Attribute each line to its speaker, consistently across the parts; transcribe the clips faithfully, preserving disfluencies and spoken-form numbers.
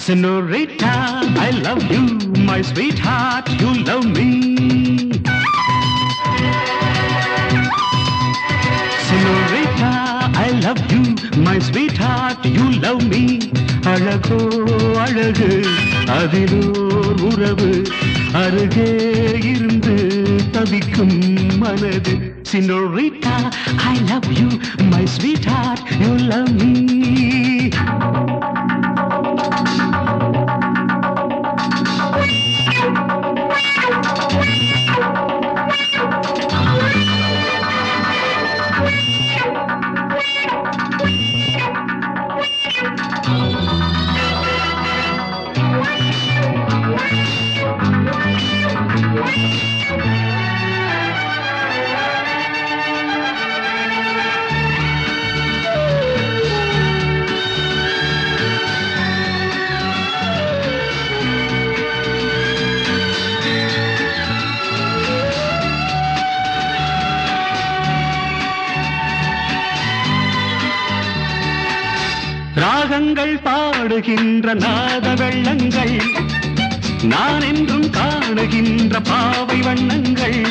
Speaker 1: Senorita, I love you, my sweetheart, you love me. Senorita, I love you, my sweetheart, you love me. அழகோ அழகு அதிலோர் உறவு அருகே இருந்து தவிக்கும் மனது. Senorita, I love you, my sweetheart, you love me. ராகங்கள் பாடுகின்ற நாத வெள்ளங்கள் நான் என்றும் காணுகின்ற பாவை வண்ணங்கள்.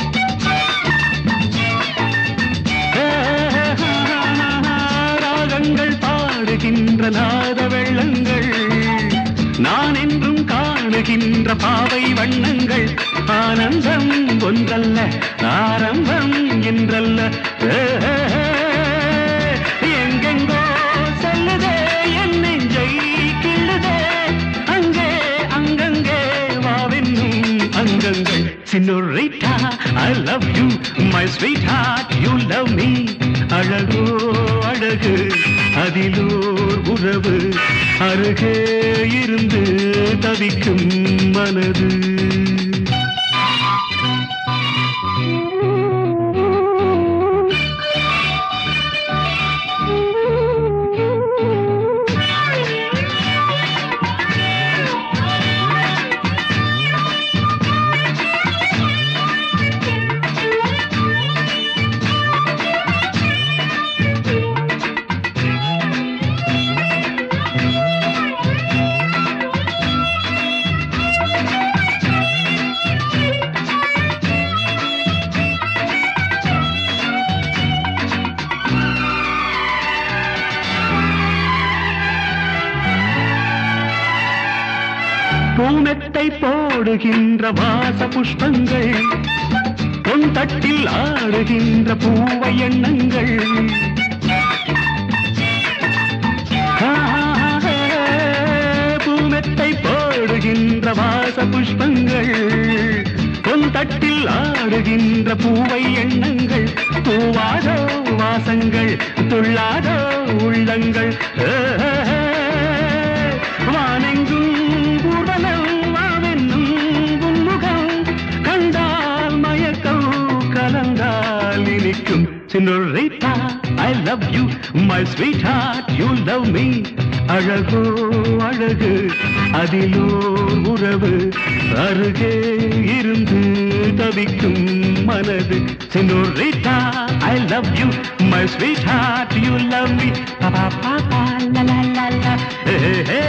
Speaker 1: ராகங்கள் பாடுகின்ற நாத வெள்ளங்கள் நான் என்றும் காணுகின்ற பாவை வண்ணங்கள். ஆனந்தம் ஒன்றல்ல ஆரம்பம் என்றல்ல எங்கெங்கோ செல்லுதே என் நெஞ்சை கிள்ளுதே அங்கே அங்கங்கே வாவென்னும் அங்கங்கள். Senorita, I love you, my sweetheart, you love me. அழகோ அழகு அதிலோர் உறவு அருகே இருந்து தவிக்கும் மனது. பூமெத்தை போடுகின்ற வாச புஷ்பங்கள் பொன் தட்டில் ஆடுகின்ற பூவை எண்ணங்கள். பூமெத்தை போடுகின்ற வாச புஷ்பங்கள் பொன் தட்டில் ஆடுகின்ற பூவை எண்ணங்கள். பூவாதோ வாசங்கள் துள்ளாதோ உள்ளங்கள். வானெங்கும் Senorita, I love you, my sweetheart, you love me. அழகோ அழகு அதிலோர் உறவு அருகே இருந்து தவிக்கும் மனது. Senorita, I love you, my sweetheart, you love me. Pa pa pa pa la la la la. Hey, hey.